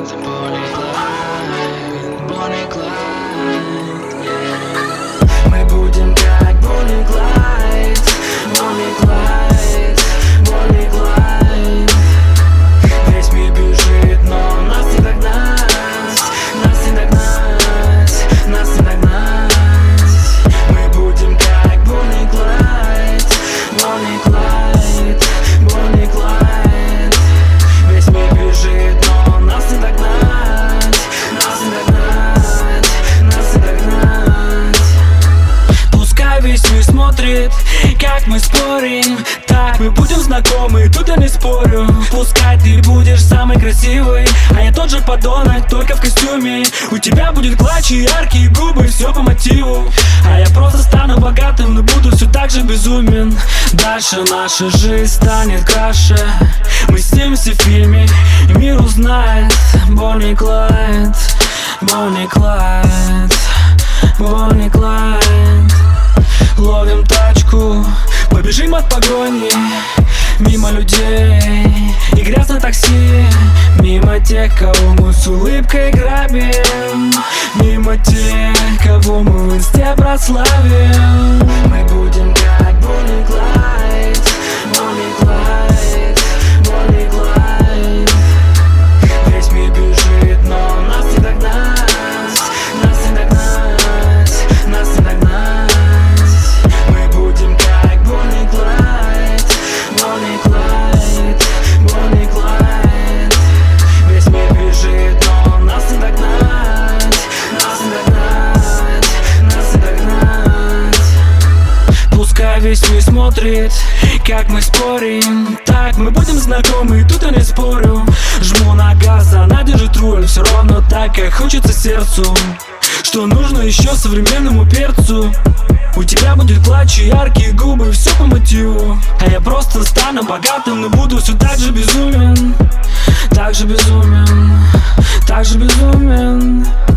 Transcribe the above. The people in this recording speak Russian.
Bonnie Clyde, Bonnie Clyde, yeah. Мы будем как Bonnie Clyde, Bonnie Clyde, Bonnie Clyde. Весь мир бежит, но нас не догнать, нас не догнать, нас не догнать. Мы будем как Bonnie Clyde, Bonnie Clyde, Bonnie Clyde. Весь мир бежит, но нас не догнать, нас не догнать, нас не догнать. Пускай весь мир смотрит, как мы спорим. Так мы будем знакомы, тут я не спорю. Пускай ты будешь самой красивой, а я тот же подонок, только в костюме. У тебя будет клатч и яркие губы, все по мотиву. А я просто стану богатым, но буду все так же безумен. Дальше наша жизнь станет краше. Мы снимемся в фильме, и мир узнает. Bonnie Clyde, Bonnie Clyde, Bonnie Clyde. Ловим тачку, побежим от погони. Мимо людей и грязное такси. Мимо тех, кого мы с улыбкой грабим. Мимо тех, кого мы в инсте прославим. Мы будем как Bonnie Clyde, Bonnie Clyde, Bonnie Clyde. Весь мир бежит, но нас не догнать, нас не догнать, нас не догнать. Мы будем как Bonnie Clyde, Bonnie Clyde, Bonnie Clyde. Весь мир бежит, но нас не догнать, нас не догнать, нас не догнать. Пускай весь мир смотрит, как мы спорим. Так мы будем знакомы, тут я не спорю. Жму на газ, она держит руль. Все равно так, как хочется сердцу. Что нужно еще современному перцу? У тебя будет клатч и яркие губы, все по мотиву. А я просто стану богатым, но буду все так же безумен. Так же безумен, так же безумен.